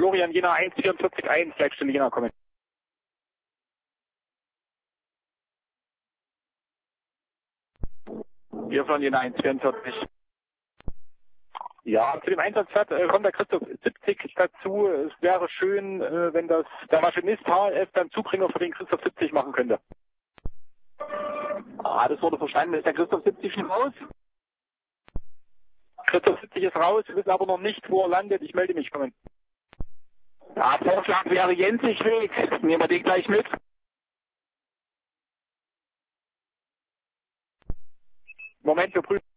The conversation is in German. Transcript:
Florian Jena 1441, Leitstelle Jena kommen. Wir von Jena 144. Ja, zu dem Einsatz kommt der Christoph 70 dazu. Es wäre schön, wenn der Maschinist HLF dann Zubringer für den Christoph 70 machen könnte. Ah, das wurde verstanden. Ist der Christoph 70 schon raus? Christoph 70 ist raus, wir wissen aber noch nicht, wo er landet. Ich melde mich, kommen. Ja, Vorschlag wäre Jensichweg. Nehmen wir den gleich mit. Moment, wir prüfen.